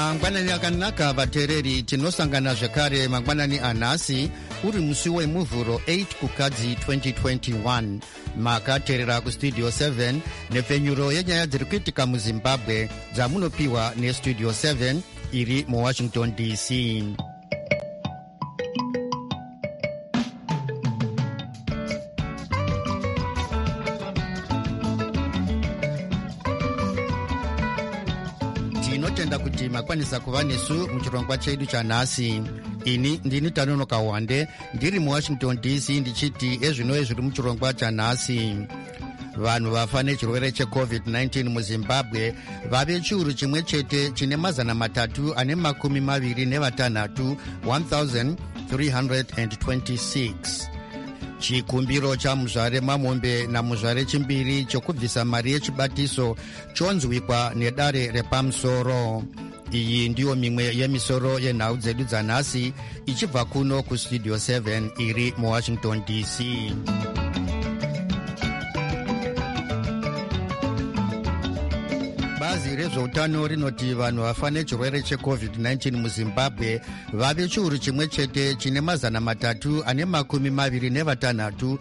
mangwanani akanaka vateereri, tinosangana zvekare mangwanani anhasi uri musi wemuvhuro 8 kukadzi 2021. makateerera kustudio 7 nepfenyuro yenyaya dziri kuitika muzimbabwe dzamunopiwa nestudio 7 iri muwashington dc. tinotenda kuti makwanisa kuva nesu muchirongwa chedu chanhasi. ini ndini Tanonoka Wande ndiri muwashington dc ndichiti ezvino zviri muchirongwa chanhasi. vanhu vafa nechirwere checovid-19 muzimbabwe vave chiuru chimwe chete chine mazana matatu ane makumi maviri nevatanhatu 1326. chikumbiro chamuzvare Mamombe namuzvare Chimbiri chokubvisa mari yechibatiso chonzwikwa nedare repamusoro. iyi ndiyo mimwe yemisoro yenhau dzedu dzanhasi ichibva kuno kustudio 7 iri muwashington dc. bazi rezveutano rinoti vanhu vafa nechirwere checovid-19 muzimbabwe vave chiuru chimwe chete chine mazana matatu ane makumi maviri nevatanhatu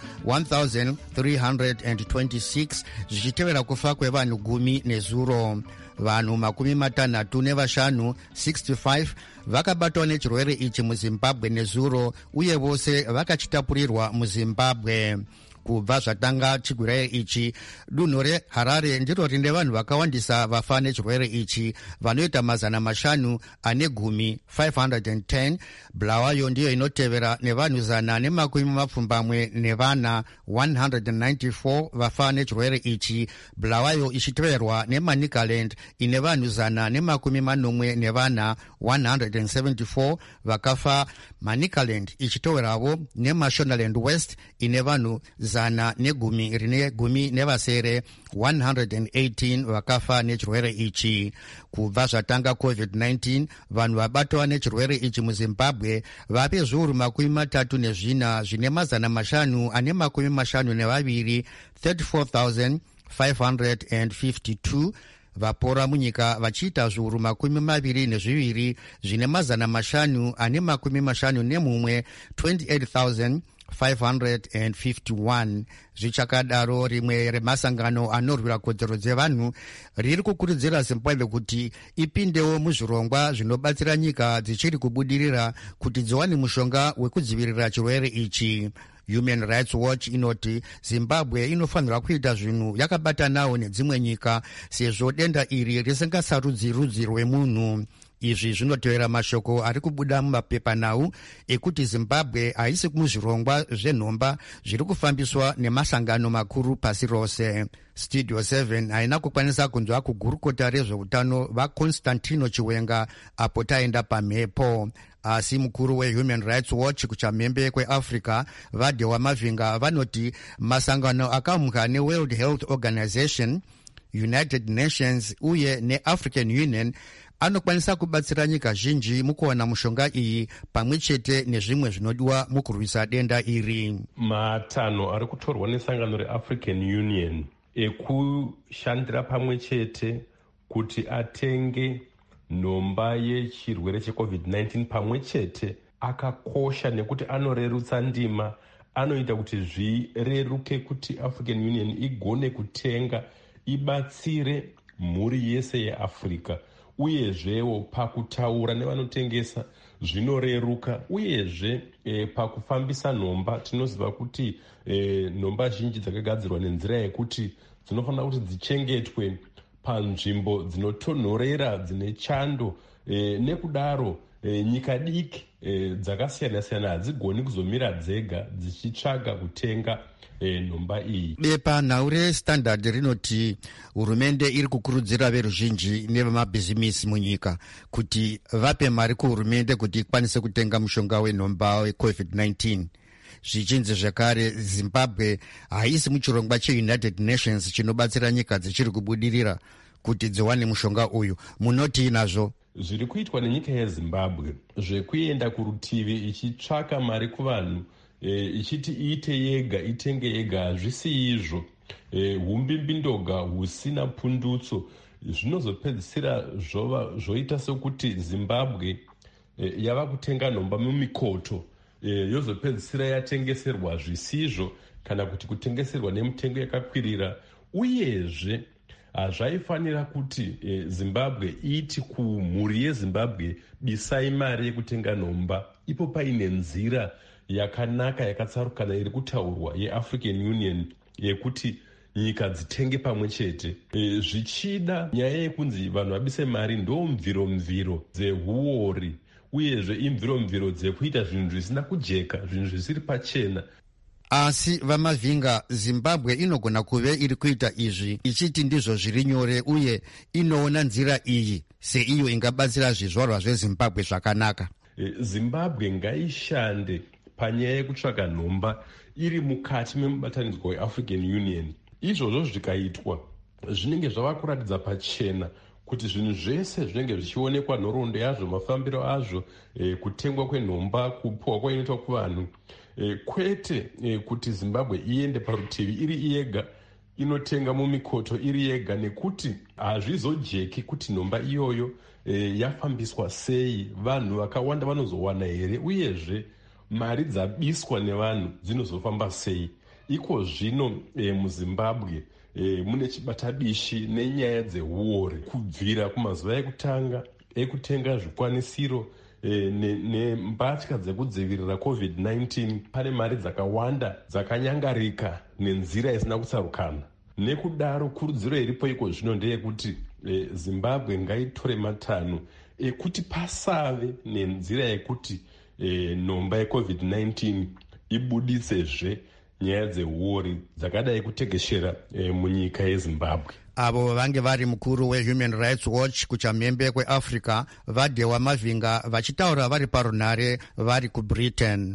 1326 zvichitevera kufa kwevanhu 10 nezuro. vanhu makumi matanhatu nevashanu 65 vakabatwa nechirwere ichi muzimbabwe nezuro uye vose vakachitapurirwa muzimbabwe. kubva zvatanga chirwere ichi, dunhu reHarare ndiro rine vanhu vakawandisa vafa nechirwere ichi vanoita mazana mashanu ane gumi 510. Bulawayo ndiyo inotevera nevanhu 124 nevana 194 vafa nechirwere ichi. Bulawayo ichiteverwa neManicaland ine vanhu 140 nevana 174 vakafa. Manicaland ichiteveravo neMashonaland West ine vanhu 110 nevasere 118 vakafa nechirwere ichi. kubva zvatanga covid-19 vanhu vabatwa nechirwere ichi muzimbabwe vave zviuru 34 zvine mazana mashanu ane makumi mashanu nevaviri 34,552. vapora munyika vachiita zviuru 22 zvine mazana mashanu ane makumi mashanu nemumwe 28,551. zvichakadaro rimwe remasangano anorwira kodzero dzevanhu riri kukurudzira zimbabwe kuti ipindewo muzvirongwa zvinobatsira nyika dzichiri kubudirira kuti dziwane mushonga wekudzivirira chirwere ichi. Human Rights Watch inoti zimbabwe inofanira kuita zvinhu yakabatanawo nedzimwe nyika sezvo denda iri risingasarudzi rudzi rwemunhu. izvi zvinotevera mashoko ari kubuda mumapepanhau ekuti zimbabwe haisi muzvirongwa zvenhomba zviri kufambiswa nemasangano makuru pasi rose. studio 7 haina kukwanisa kunzwa kugurukota rezveutano vaConstantino Chiwenga apo taenda pamhepo. asi mukuru weHuman Rights Watch kuchamhembe kweAfrica Vadewa Mavhinga vanoti masangano akamhwa neWorld Health Organization, United Nations uye neAfrican Union anokwanisa kubatsira nyika zhinji mukuwana mushonga iyi pamwe chete nezvimwe zvinodiwa mukurwisa denda iri. matanho ari kutorwa nesangano reAfrican Union ekushandira pamwe chete kuti atenge nhomba yechirwere checovid-19 pamwe chete akakosha nekuti anorerutsa ndima, anoita kuti zvireruke kuti African Union igone kutenga ibatsire mhuri yese yeAfrica. uyezvewo pakutaura nevanotengesa zvinoreruka, uyezve pakufambisa nhomba tinoziva kuti nhomba zhinji dzakagadzirwa nenzira yekuti dzinofanira kuti dzichengetwe panzvimbo dzinotonhorera dzine chando. nekudaro nyika diki dzakasiyana-siyana hadzigoni kuzomira dzega dzichitsvaga kutenga nhomba iyi. bepanhau reStandard rinoti hurumende iri kukurudzira veruzhinji nevemabhizimisi munyika kuti vape mari kuhurumende kuti ikwanise kutenga mushonga wenhomba wecovid-19. zvichinzi zvekare zimbabwe haisi muchirongwa cheUnited Nations chinobatsira nyika dzichiri kubudirira kuti dziwane mushonga uyu. munoti nazvo zviri kuitwa nenyika yeZimbabwe zvekuenda kurutivi ichitsvaka mari kuvanhu ichiti iite yega, itenge yega, hazvisi izvo. Humbimbindoga husina pundutso zvinozopedzisira zvoita sekuti Zimbabwe yava kutenga nhomba mumikoto, yozopedzisira yatengeserwa zvisizvo kana kuti kutengeserwa nemitengo yakakwirira. Uyezve zvaifanira kuti Zimbabwe iti kumhuri yeZimbabwe bisai mari yekutenga nhomba. Ipo paine nzira yakanaka yakatsarukana iri kutaurwa yeAfrican Union yekuti nyika dzitenge pamwe chete. Zvichida nyaya yekunzi vanhu vabise mari ndo mviro dzehuori, uyezve imviro dzekuita zvinhu zvisina kujeka, zvinhu zvisiri pachena. Asi vamavhinga, Zimbabwe inogona kuve iri kuita izvi ichiti ndizvo zviri nyore, uye inoona nzira iyi seiyo ingabatsira zvizvarwa zveZimbabwe zvakanaka. Zimbabwe ngaishande panyaya yekutsvaka nhomba iri mukati memubatanidzwa weAfrican Union. Izvozvo zvikaitwa zvinenge zvava kuratidza pachena kuti zvinhu zvese zvinenge zvichionekwa nhoroondo yazvo, mafambiro azvo, kutengwa kwenhomba, kupuhwa kwainoitwa kuvanhu, kwete kuti Zimbabwe iende parutivi iri yega, inotenga mumikoto iri yega, nekuti hazvizojeki kuti nhomba iyoyo yafambiswa sei, vanhu vakawanda vanozowana here, uyezve mari dzabiswa nevanhu dzinozofamba sei. Iko zvino muZimbabwe mune chibatabishi nenyaya dzehuori kubvira kumazuva ekutanga ekutenga zvikwanisiro nembatya dzekudzivirira COVID-19. Pane mari dzakawanda dzakanyangarika nenzira isina kutsarukana. Nekudaro kurudziro iripo iko zvino ndeyekuti Zimbabwe ngaitore matanho ekuti pasave nenzira yekuti nhomba yeCovid-19 ibuditsezve nyaya dzehuori dzakadai kutekeshera munyika yeZimbabwe. Avo vange vari mukuru weHuman Rights Watch kuchamhembe kweAfrica, Vadhewa Mavhinga, vachitaura vari parunhare vari kuBritain.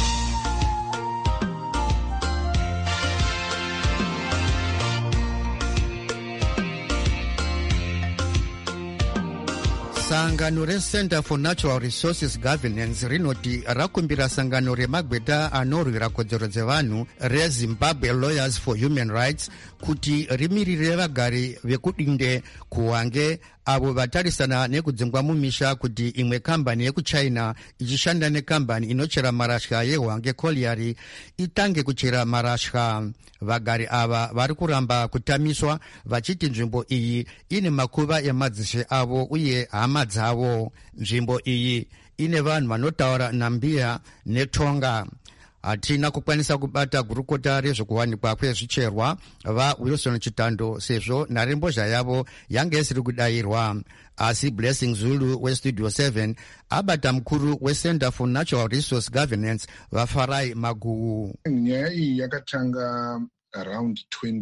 Sangano reCenter for Natural Resources Governance rinoti rakumbira sangano remagweta anorwira kodzero dzevanhu reZimbabwe Lawyers for Human Rights kuti rimirire vagari vekudinde kuHwange avo vatarisana nekudzingwa mumisha kuti imwe kambani yekuchina ichishanda nekambani inochera marasha yeHwange Colliery itange kuchera marasha. Vagari ava vari kuramba kutamiswa vachiti nzvimbo iyi ine makuva emadzishe avo uye hama dzavo. Nzvimbo iyi ine vanhu vanotaura Nambia neTonga. Hatina kukwanisa kubata gurukota rezvekuwanikwa kwezvicherwa vaWilson Chitando sezvo nharembozha yavo yange isiri kudayirwa. Asi Blessing Zulu weStudio 7 abata mukuru weCenter for Natural Resource Governance vaFarai Maguwu. Nyaya iyi yakatanga around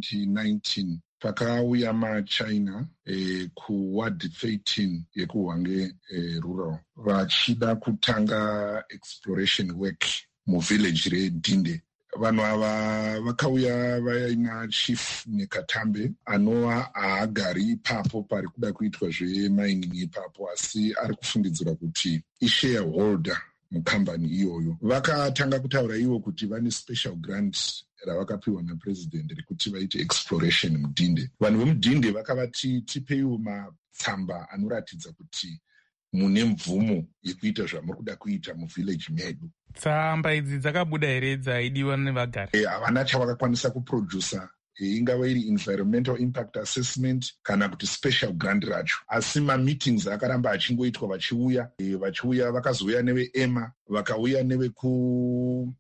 2019 pakauya maChina kuWard 13 yekuHwange rural vachida kutanga exploration work muvillage reDinde. Vanhu ava vakauya vaina Chief Nekatambe anova haagari ipapo pari kuda kuitwa zvemining ipapo, asi ari kufungidzira kuti ishareholder mukambani iyoyo. Vakatanga kutaura ivo kuti vane special grant ravakapiwa napresident rekuti vaite exploration muDinde. Vanhu vemuDinde vakavati tipeiwo matsamba anoratidza kuti mune mvumo yekuita zvamuri kuda kuita muvillage medu. Tsamba idzi dzakabuda here dzaidiwa nevagari? Havana chavakakwanisa kuprodusa, ingava iri environmental impact assessment kana kuti special grant racho. Asi mameetings akaramba achingoitwa vachiuya vakazouya neveEMA, vakauya neveku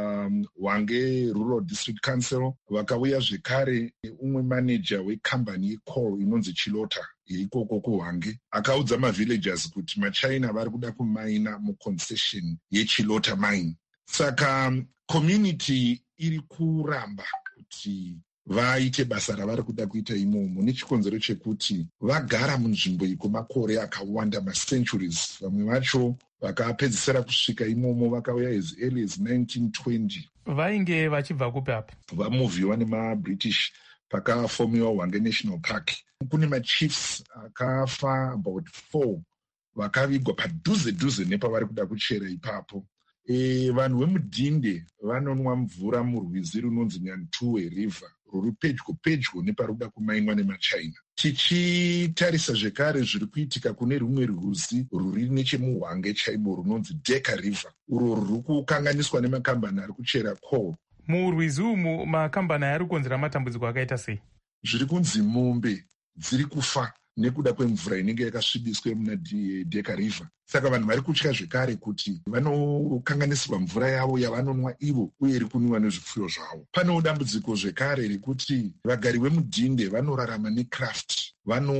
Hwange Rural District Council, vakauya zvekare umwe manager wekambani yecoal inonzi Chilota ikoko kuHwange, akaudza mavillagers kuti maChina vari kuda kumaina muconcession yeChilota mine. Saka community iri kuramba kuti vaite basa ravari kuda kuita imomo nechikonzero chekuti vagara munzvimbo ikwemakore akawanda, macenturies. Vamwe vacho vakapedzisira kusvika imomo vakauya as early as 1920. Vainge vachibva kupi apa? Vamuvhiwa nemaBritish pakafomiwa Hwange National Park. Kune machiefs akafa about 4 vakavigwa padhuze nepavari kuda kuchera ipapo. Vanhu vemuDinde vanonwa mvura murwizi runonzi Nyantuwe River ruri pedyo neparuda kumainwa nemachina. Tichitarisa zvekare zviri kuitika kune rumwe rwizi rwuri nechemuhwange chaimo runonzi Deka River, urwo rwuri kukanganiswa nemakambani ari kuchera coal. Murwizi umu makambani ari kukonzera matambudziko akaita sei? Zviri kunzi mombe dziri kufa nekuda kwemvura inenge yakasvibiswa muna Deka River. Saka vanhu vari kutya zvekare kuti vanokanganisirwa mvura yavo yavanonwa ivo uye iri kunwiwa nezvipfuyo zvavo. Panewo dambudziko zvekare rekuti vagari vemudhinde vanorarama necraft,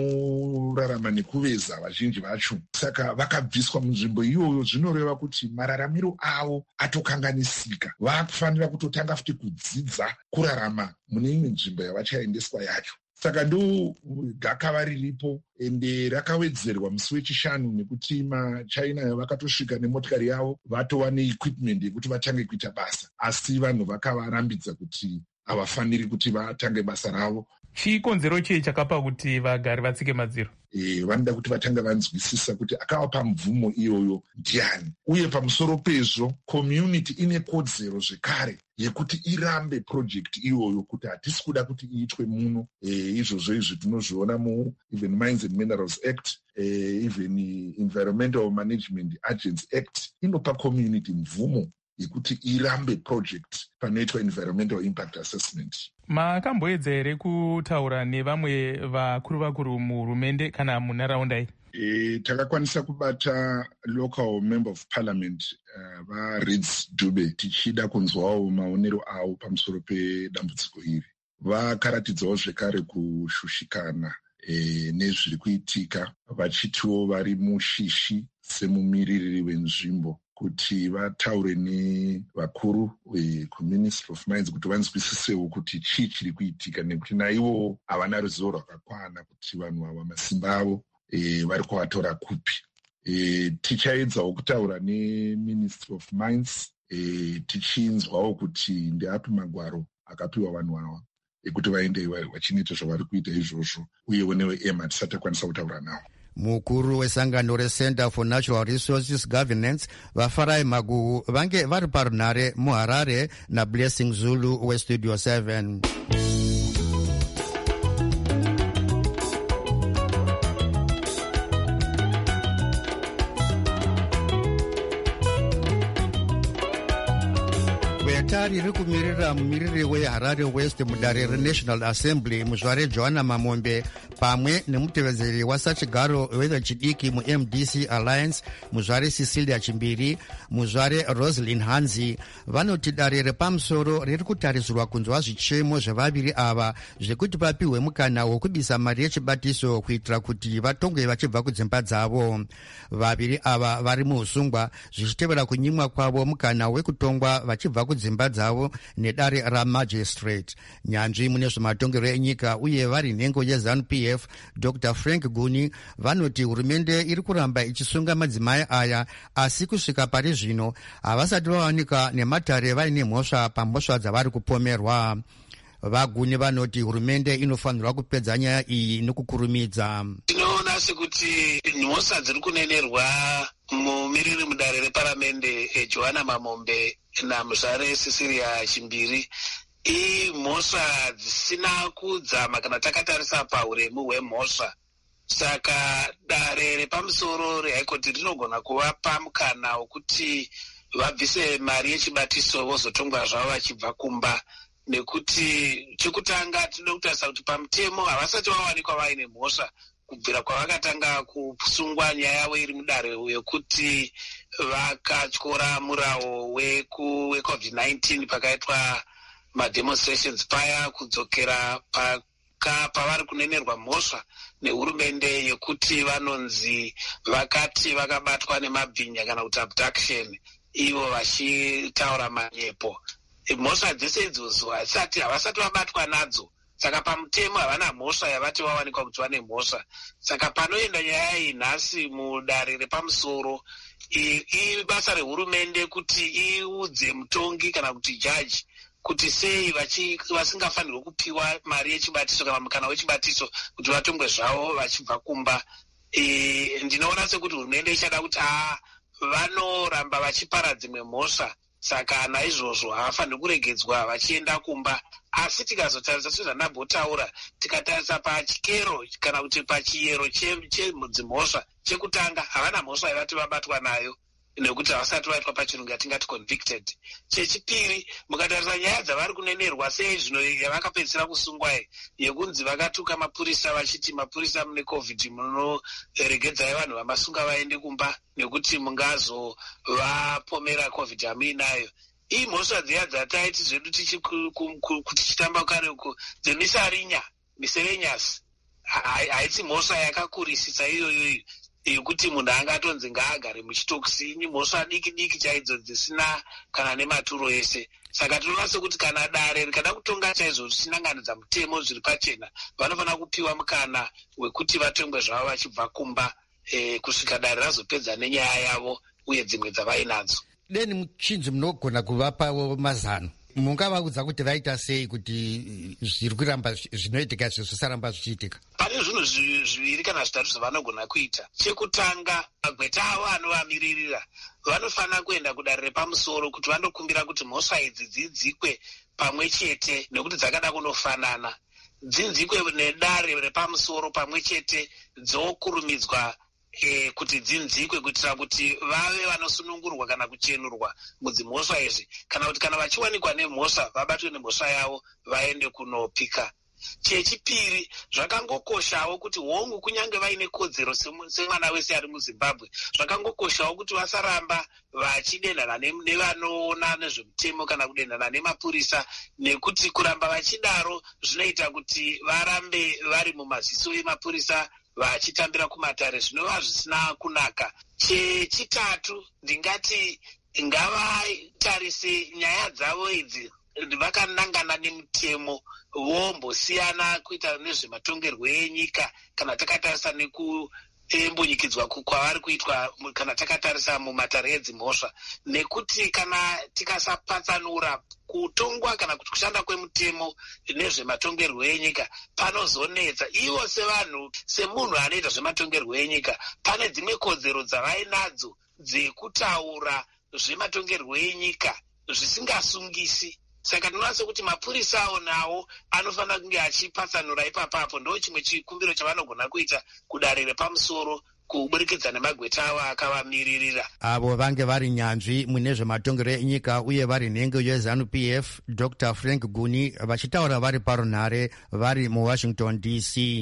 vanorarama nekuveza vazhinji vacho. Saka vakabviswa munzvimbo iyoyo, zvinoreva kuti mararamiro avo atokanganisika. Vakufanira kutotanga futi kudzidza kurarama mune imwe nzvimbo yavachaendeswa yacho. Saka ndo gakava riripo ende rakawedzerwa musi wechishanu nekuti maChina vakatosvika nemotikari yavo vatova neequipment yekuti vatange kuita basa, asi vanhu vakavarambidza kuti havafaniri kuti vatange basa ravo. Chikonzero chii chakapa kuti vagari vatsike madziro? Vanoda kuti vatanga vanzwisisa kuti akavapa mvumo iyoyo ndiani, uye pamusoro pezvo community ine kodzero zvekare yekuti irambe project iyoyo, kuti hatisi kuda kuti iitwe muno. Izvozvo izvi tinozviona mu even Mines and Minerals Act, even Environmental Management Agents Act inopa community mvumo yekuti irambe project panoitwa environmental impact assessment. Makamboedza here kutaura nevamwe vakuru muhurumende kana munharaunda iyi? Takakwanisa kubata local member of parliament vaReeds Dube tichida kunzwawo maonero avo pamusoro pedambudziko iri. Vakaratidzawo zvekare kushushikana nezviri kuitika, vachitiwo vari mushishi semumiririri wenzvimbo kuti vataure nevakuru kuMinistry of Mines kuti vanzwisisewo kuti chii chiri kuitika, nekuti naivo havana ruzivo rwakakwana kuti vanhu ava masimba avo vari kuvatora kupi. Tichaedzawo kutaura neMinistry of Mines tichinzwawo kuti ndeapi magwaro akapiwa vanhu ava ekuti vaende vachinoita zvavari kuita izvozvo, uyewo neveEMA tisati takwanisa kutaura navo. Mukuru wesangano reCenter for Natural Resources Governance Vafarai Maguhu vange vari parunhare muHarare naBlessing Zulu weStudio 7. Gweneta riri kumirira mumiriri weHarare West mudare reNational Assembly muzvare Joanna Mamombe pamwe nemutevedzeri wasachigaro wevechidiki muMDC Alliance muzvare Cecilia Chimbiri, muzvare Rosalind Hanzi vanoti dare repamusoro riri kutarisirwa kunzwa zvichemo zvevaviri ava zvekuti vapiwe mukana wokubisa mari yechibatiso kuitira kuti vatongwe vachibva kudzimba dzavo. Vaviri ava vari muusungwa zvichitevera kunyimwa kwavo mukana wekutongwa vachibva kudzimba dzavo nedare ramagistrate. Nyanzvi mune zvematongerwo enyika uye vari nhengo yeZANU-PF Dr. Frank Guni vanoti hurumende iri kuramba ichisunga madzimai aya, asi kusvika pari zvino havasati vawanika nematare vaine mhosva pamhosva dzavari kupomerwa. Vaguni vanoti hurumende inofanirwa kupedza nyaya iyi nekukurumidza. Tinoona sekuti mhosva dziri kunenerwa mumiriri mudare reparamende Joanna Mamombe namuzvare Cecilia Chimbiri imhosva dzisina kudzama kana takatarisa pauremu hwemhosva. Saka dare repamusoro rehaikoti rinogona kuvapa mukana wokuti vabvise mari yechibatiso vozotongwa zvavo vachibva kumba, nekuti chekutanga tinoda kutarisa kuti pamutemo havasati vawanikwa vaine mhosva kubvira kwavakatanga kusungwa nyaya yavo iri mudare yekuti vakatyora murawo weCovid-19 pakaitwa mademonstrations paya, kudzokera pavari kunenerwa mhosva nehurumende yekuti vanonzi vakati vakabatwa nemabhinya kana kuti abduction, ivo vachitaura manyepo. Mhosva dzese idzozo havasati vabatwa nadzo, saka pamutemo havana mhosva yavati vawanikwa kuti vane mhosva. Saka panoenda nyaya iyi nhasi mudare repamusoro, ibasa rehurumende kuti iudze mutongi kana kuti jaji kuti sei vasingafanirwi kupiwa mari yechibatiso kana mukana wechibatiso kuti vatongwe zvavo vachibva kumba. Ndinoona sekuti hurumende ichada kuti vanoramba vachipara dzimwe mhosva saka naizvozvo havafaniri kuregedzwa vachienda kumba. Asi tikazotarisa sezvanambotaura, tikatarisa pachikero kana kuti pachiyero chedzimhosva chekutanga, havana mhosva yavati vabatwa nayo nekuti havasati vaitwa pachirungu yatingati convicted. Chechipiri, mukatarisa nyaya dzavari kunenerwa sezvino yavakapedzisira kusungwa yekunzi vakatuka mapurisa vachiti mapurisa mune covid munoregedzai vanhu vamasunga vaende kumba nekuti mungazovapomera covid hamuinayo. Iyi mhosva dziya dzataiti zvedu tichitamba kare uko dzemisarinya miserenyasi haisi mhosva yakakurisisa iyoyo yekuti munhu angatonzi ngaagare muchitokisi. Mhosva diki diki chaidzo dzisina kana nematuro ese. Saka tinoona sekuti kana dare rikada kutonga chaizvo zvichinanganidza mutemo zviri pachena, vanofanira kupiwa mukana wekuti vatongwe zvavo vachibva kumba kusvika dare razopedza nenyaya yavo uye dzimwe dzavainadzo. Deni muchinzi munogona kuvapawo mazano, mungavaudza kuti vaita sei kuti zviri kuramba zvinoitika zvisaramba zvichiitika? Pane zvinhu zviviri kana zvitatu zvavanogona kuita. Chekutanga, magweta avo anovamiririra vanofanira kuenda kudare repamusoro kuti vandokumbira kuti mhosva idzi dzidzikwe pamwe chete, nekuti dzakada kunofanana, dzinzikwe nedare repamusoro pamwe chete, dzokurumidzwa kuti dzinzikwe kuitira kuti vave vanosunungurwa kana kuchenurwa mudzimhosva izvi, kana kuti kana vachiwanikwa nemhosva vabatwe nemhosva yavo vaende kunopika. Chechipiri, zvakangokoshawo kuti hongu kunyange vaine kodzero semwana wese ari muZimbabwe, zvakangokoshawo kuti vasaramba vachidenhana nevanoona nezvemutemo kana kudenhana nemapurisa, nekuti kuramba vachidaro zvinoita kuti varambe vari mumaziso emapurisa vachitambira kumatare, zvinova zvisina kunaka. Chechitatu, ndingati ngavatarise nyaya dzavo idzi vakanangana nemutemo, vombosiyana kuita nezvematongerwo enyika kana takatarisa embunyikidzwa kwavari kuitwa kana takatarisa mumatare edzimhosva, nekuti kana tikasapatsanura kutongwa kana kuti kushanda kwemutemo nezvematongerwo enyika panozonetsa. Ivo sevanhu, semunhu anoita zvematongerwo enyika, pane dzimwe kodzero dzavainadzo dzekutaura zvematongerwo enyika zvisingasungisi. Saka tinoona sekuti mapurisawo nawo anofanira kunge achipatsanura ipapapo. Ndo chimwe chikumbiro chavanogona kuita kudare repamusoro kuburikidza nemagweta avo akavamiririra. Avo vange vari nyanzvi mune zvematongero enyika uye vari nhengo yeZANU-PF, Dr. Frank Guni, vachitaura vari parunhare vari muWashington DC.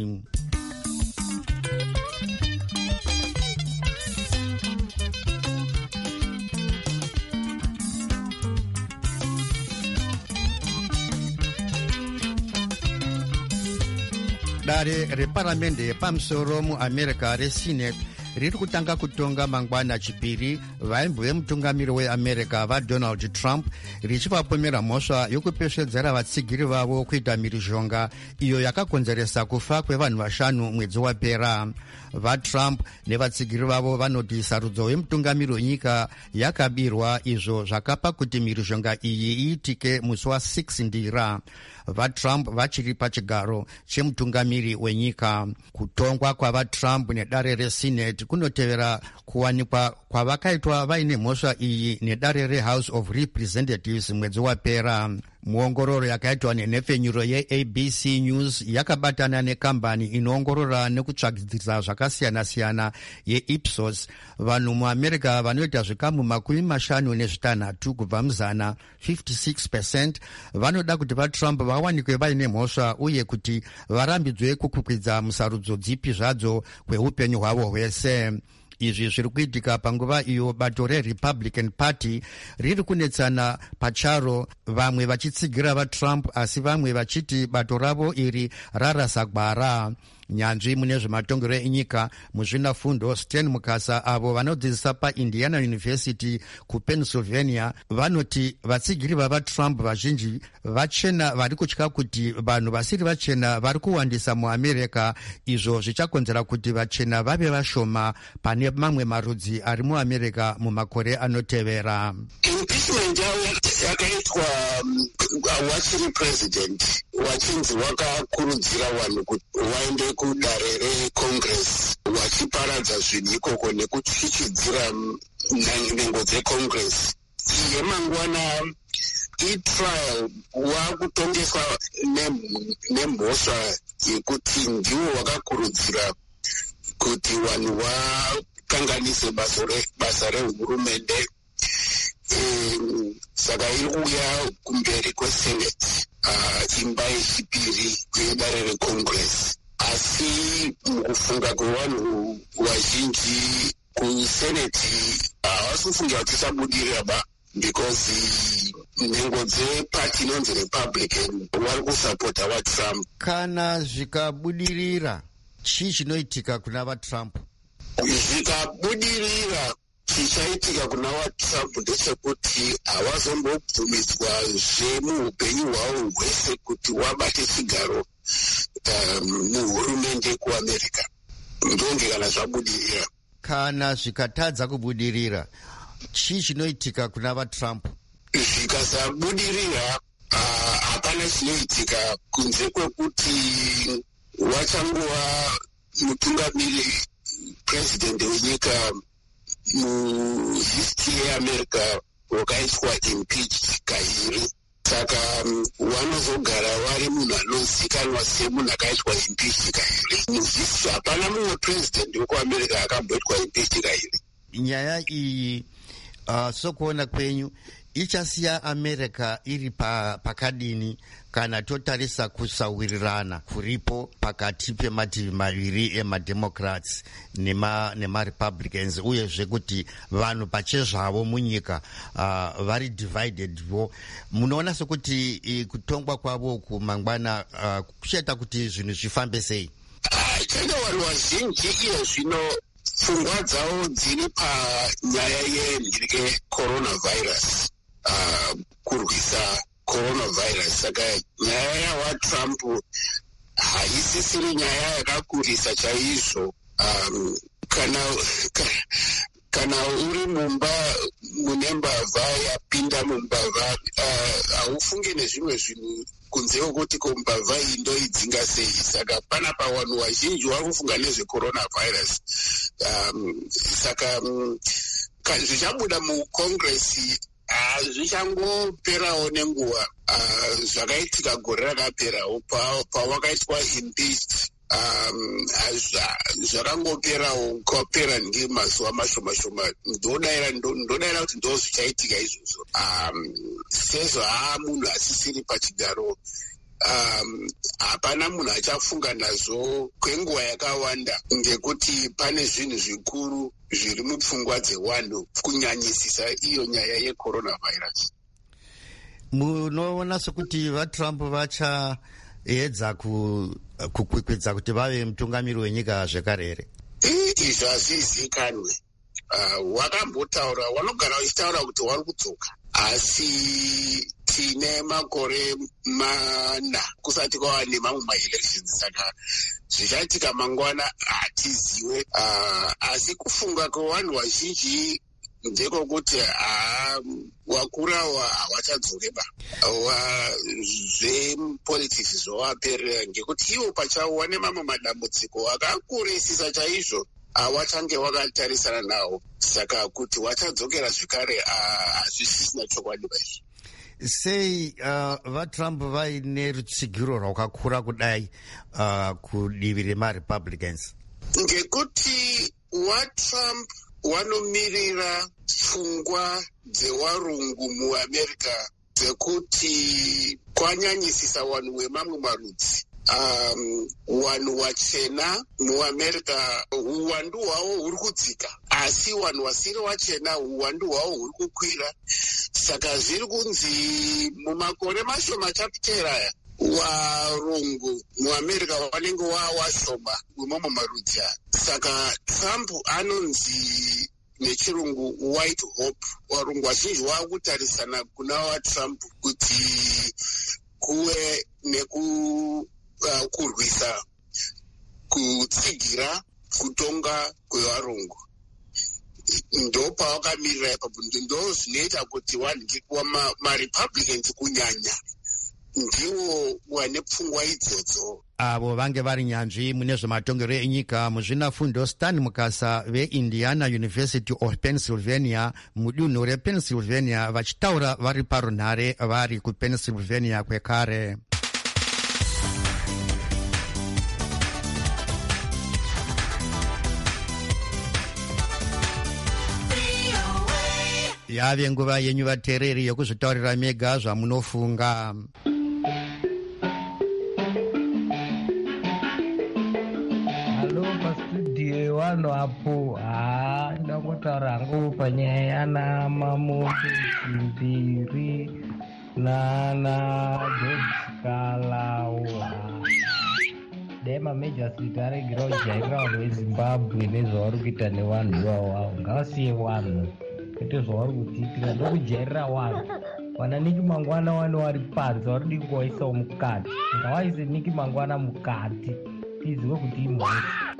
Dare reparamende yepamusoro muAmerica reSenate riri kutanga kutonga mangwana chipiri vaimbo vemutungamiri weAmerica vaDonald Trump richivapomera mhosva yokupesvedzera vatsigiri vavo kuita mhirizhonga iyo yakakonzeresa kufa kwevanhu 5 mwedzi wapera. VaTrump nevatsigiri vavo vanoti sarudzo yemutungamiri wenyika yakabirwa, izvo zvakapa kuti mhirizhonga iyi iitike musi wa6 Ndira. VaTrump vachiri pachigaro chemutungamiri wenyika. Kutongwa kwavaTrump nedare reSenate kunotevera kuwanikwa kwavakaitwa vaine mhosva iyi nedare reHouse of Representatives mwedzi wapera. Muongororo yakaitwa nenhepfenyuro yeABC News yakabatana nekambani inoongorora nekutsvagidza zvakasiyana-siyana yeIpsos. Vanhu muAmerica vanoita zvikamu 56 kubva muzana 56% vanoda kuti vaTrump vawanikwe vaine mhosva uye kuti varambidzwe kukwikwidzwa musarudzo dzipi zvadzo kweupenyu hwavo hwese. Izvi zviri kuitika panguva iyo bato reRepublican Party riri kunetsana pacharo, vamwe vachitsigira vaTrump asi vamwe vachiti bato ravo iri rarasa gwara. Nyanzvi mune zvematongero enyika muzvinafundo Stan Mukasa avo vanodzidzisa paIndiana University kuPennsylvania vanoti vatsigiri vavaTrump vazhinji vachena vari kutya kuti vanhu vasiri vachena vari kuwandisa muAmerica, izvo zvichakonzera kuti vachena vave vashoma pane mamwe marudzi ari muAmerica mumakore anotevera. Impeachment yakaitwa wachiri president wachinzi wakakurudzira vanhu kuti vaende kudare reCongress vachiparadza zvinhu ikoko nekutyichidzira nhengo dzeCongress. yemangwana itrial wakutongeswa nemhosva yekuti ndiwo wakakurudzira kuti vanhu vakanganise basa rehurumende. Saka iri kuuya kumberi kwesenate, imba yechipiri yedare recongress. Asi mukufunga kwevanhu vazhinji kusenate havasi kufungira kuti isabudirira ba, because nhengo dzepati inonzi republican vari kusapota vatrump. Kana zvikabudirira chii chinoitika kuna vatrump? Zvikabudirira chichaitika kuna vatrump ndechekuti havazombobvumidzwazve muupenyu hwavo hwese kuti wabate chigaro muhurumende kuamerica, ndonge kana zvabudirira. Kana zvikatadza kubudirira chii chinoitika kuna vatrump? Zvikasabudirira hapana chinoitika kunze kwekuti wachangova mutungamiri president wenyika muhistory yeamerica wakaitwa impeached kairi. Saka vanozogara vari munhu anozikanwa semunhu akaitwa impeached kairi muhistory. Hapana mumwe president wekuamerica akamboitwa impeached kairi. Nyaya iyi sokuona kwenyu ichasiya America iri pakadini kana totarisa kusawirirana kuripo pakati pemativi maviri emademocrats nemarepublicans, uyezve kuti vanhu pachezvavo munyika vari dividedvo. Munoona sekuti kutongwa kwavo kumangwana kuchaita kuti zvinhu zvifambe sei? Tine vanhu vazhinji iye zvino pfungwa dzavo dziri panyaya yenhirike coronavirus, kurwisa coronavirus. Saka nyaya yavatrump haisisiri nyaya yakakurisa chaizvo. Kana uri mumba mune mbavha yapinda mumbavha, haufunge nezvimwe zvinhu kunze kwekuti kombavha iyi ndoidzinga sei. Saka panapa vanhu vazhinji vari kufunga nezvecoronavirus. Saka zvichabuda mukongresi zvichangoperawo nenguva. Zvakaitika gore rakaperawo pawakaitwa impeached, zvakangoperawo kwapera ngemazuva mashoma. Ndodayira kuti ndo zvichaitika izvozvo. Sezvo munhu asisiri pachigaro, hapana munhu achafunga nazvo kwenguva yakawanda, ngekuti pane zvinhu zvikuru zviri mupfungwa dzevanhu kunyanyisisa iyo nyaya yecoronavirus. Munoona sekuti vatrump vachaedza kukwikwidza kuti vave mutungamiri wenyika zvekare here? Izvo hazvizivikanwe. Wakambotaura, vanogara vachitaura kuti vari kudzoka, asi tine makore mana kusati kwava nemamwe maelections. Saka zvichaitika mangwana hatiziwe, asi kufunga kwevanhu vazhinji ndekokuti wakurawa havachadzoreba, zvepolitics zvovaperera, ngekuti ivo pachavo wane mamwe madambudziko akakurisisa chaizvo wachange wakatarisana nawo. Saka kuti wachadzokera zvekare hazvisisina chokwadi vaizvo. Sei vatrump vaine rutsigiro rwakakura kudai kudivi remarepublicans? Ngekuti vatrump vanomirira pfungwa dzevarungu muamerica dzekuti kwanyanyisisa vanhu vemamwe marudzi. Vanhu vachena muamerica uwandu hwavo huri kudzika, asi vanhu vasiri vachena uwandu hwavo huri kukwira. Saka zviri kunzi mumakore mashoma chapitera aya varungu muamerica vanenge vashoma wemamwe marudzi aya. Saka Trump anonzi nechirungu white hope. Varungu vazhinji vakutarisana kuna vatrump kuti kuve kurwisa kutsigira kutonga kwevarungu. Ndo pavakamirira ipapo, ndo zvinoita kuti marepublicans kunyanya ndiwo wane pfungwa idzodzo avo vange vari nyanzvi mune zvematongero enyika muzvinafundo Stan Mukasa veIndiana University of Pennsylvania mudunhu rePennsylvania vachitaura vari parunhare vari kuPennsylvania kwekare. Yave nguva yenyu vateereri yokuzvitaurira mega zvamunofunga. Wano hapo ndakotaura hangu panyaya yana Mamope Chimbiri nana George Kalawa dema major city aregira kujairira vanhu veZimbabwe nezvavari kuita nevanhu ivavo ngavasiye vanhu kwete zvavari kutiitira ndokujairira vanhu. Vana Niki Mangwana vano vari panze vari kudi kuvaisawo mukati, ngavaise Niki Mangwana mukati tizive kuti imhosva.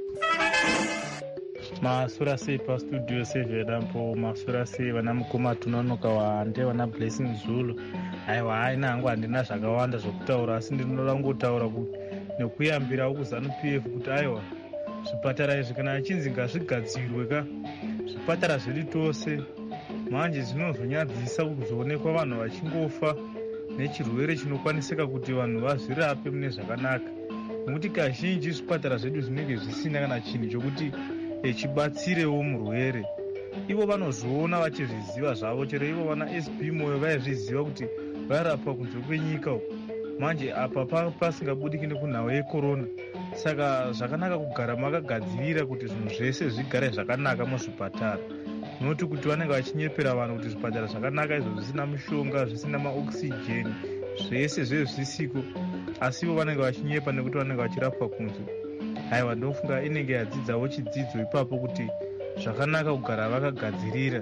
Masura sei pastudio 7 apo masura sei vana mukoma tunonoka wande vana Blessing Zulu. Aiwa haina hangu handina zvakawanda zvokutaura asi ndinoda kungotaura kuti nekuyambira ukuzanu PF kuti aiwa zvipatara izvi kana achinzi ngazvigadzirwe ka zvipatara zvedu tose manje zvinozonyadzisa kuzoonekwa vanhu vachingofa nechirwere chinokwanisika kuti vanhu vazvirape mune zvakanaka, nokuti kazhinji zvipatara zvedu zvinenge zvisina kana chinhu chokuti chibatsirewo murwere. Ivo vanozoona vachizviziva zvavo, chero ivo vana SP Moyo vaizviziva kuti vairapwa kunze kwenyika uko. Manje apa pasingabudiki nekunhau yekorona, saka zvakanaka kugara makagadzirira kuti zvinhu zvese zvigare zvakanaka muzvipatara, noti kuti vanenge vachinyepera vanhu kuti zvipatara zvakanaka izvo zvisina mishonga, zvisina maoksijeni, zvese zvezvisiko, asi ivo vanenge vachinyepa nekuti vanenge vachirapwa kunze. Aiwa ndofunga inenge yadzidzawo chidzidzo ipapo kuti zvakanaka kugara vakagadzirira.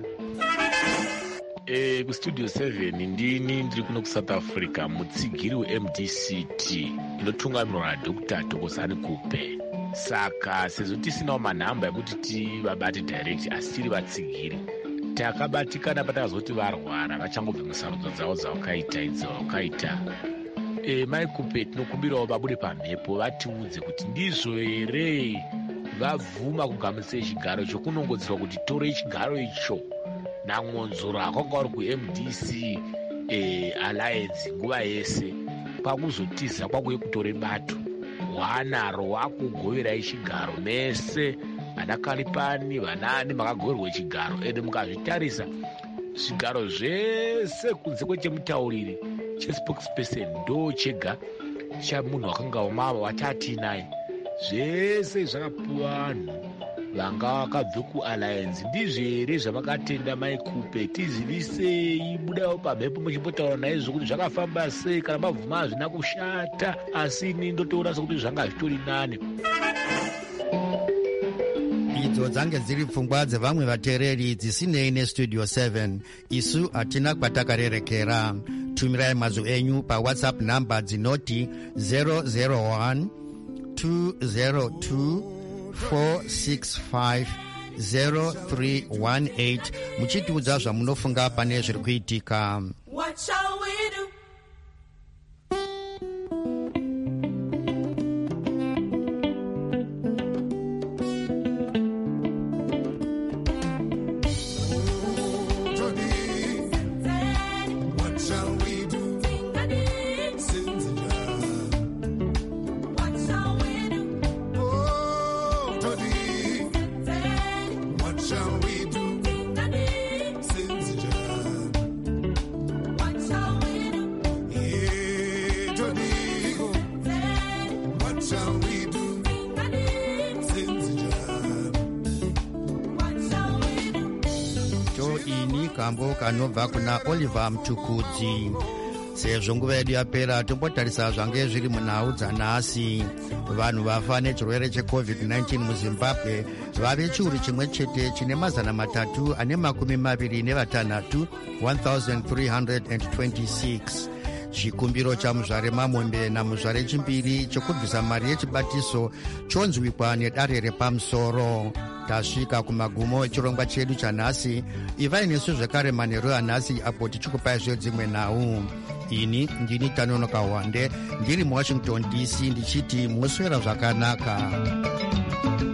Kustudio 7 ndiri kuno kuSouth Africa, mutsigiri weMDCT inotungamirwa naDr. Thokozani Kupe. Saka sezvo tisinawo manhamba ekuti tivabate direct asi tiri vatsigiri, takabatikana patakazoti varwara vachangobve musarudzo dzavo dzavakaita Mai Kupe tinokumbirawo vabude pamhepo vatiudze kuti ndizvo here vabvuma kugamuchira chigaro chokunongodzerwa kuti tore chigaro icho namwonzoro akanga vari kuMDC Alliance nguva yese pakuzotiza kwakuye kutore bato wanaro wakugoverai chigaro mese vana Kalipani vanani makagoverwa chigaro ende mukazvitarisa zvigaro zvese kunze kwechemutauriri chespokesperson ndo chega chamunhu wakanga umava watati naye zvese zvakapuwa vanhu vanga vakabve kuAlliance. Ndizvo here zvavakatenda Mai Kupe? Tizivisei, budawo pamhepo muchimbotaura naizvo kuti zvakafamba sei, kana mabvuma hazvina kushata, asi ini ndotoona sekuti zvanga zvitori nane. Idzo dzange dziri pfungwa dzevamwe vateereri dzisinei neStudio 7. Isu hatina kwatakarerekera. Tumirai mazwi enyu paWhatsApp namba dzinoti 001 202 465 0318 muchitiudza zvamunofunga pane zviri kuitika. What shall we do? Kambo kanobva kuna Oliver Mtukudzi. Sezvo nguva yedu yapera, tombotarisa zvange zviri munhau dzanhasi. Vanhu vafa nechirwere cheCovid-19 muZimbabwe vave chiuru chimwe chete chine 326, 1326. Chikumbiro chamuzvare Mamombe namuzvare Chimbiri chokubvisa mari yechibatiso chonzwikwa nedare repamusoro. Tasvika kumagumo echirongwa chedu chanhasi. Ivai nesu zvekare manheru anhasi apo tichikupai dzimwe nhau. ini ndini Tanonoka Wande ndiri muWashington DC ndichiti muswera zvakanaka.